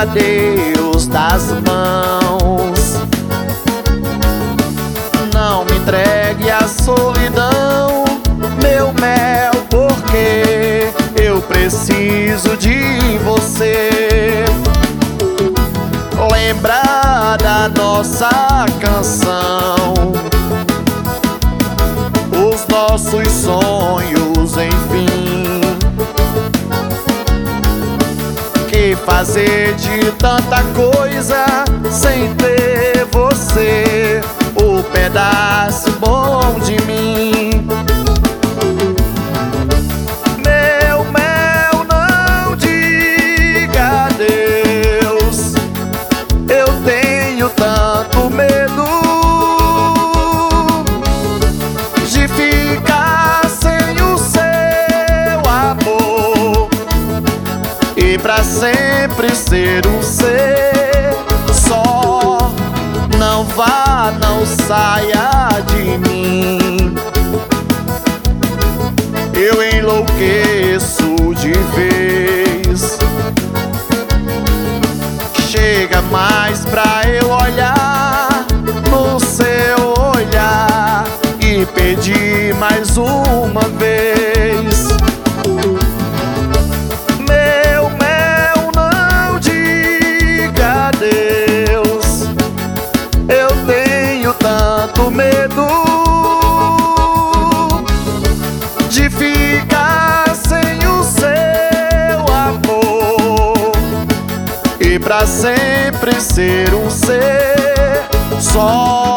Deus das mãos. Não me entregue à solidão, meu mel, porque eu preciso de você. Lembra da nossa canção, os nossos sonhos, enfim. Que fazer de tanta coisa sem ter você, o pedaço bom de mim. Meu mel, não diga adeus, eu tenho tanto medo de ficar sem o seu amor e pra sempre ser um ser só. Não vá, não saia de mim, eu enlouqueço de vez. Chega mais pra eu olhar no seu olhar e pedir mais uma vez. Meu mel, não diga adeus, eu tenho tanto medo de ficar sem o seu amor e pra sempre ser um ser só.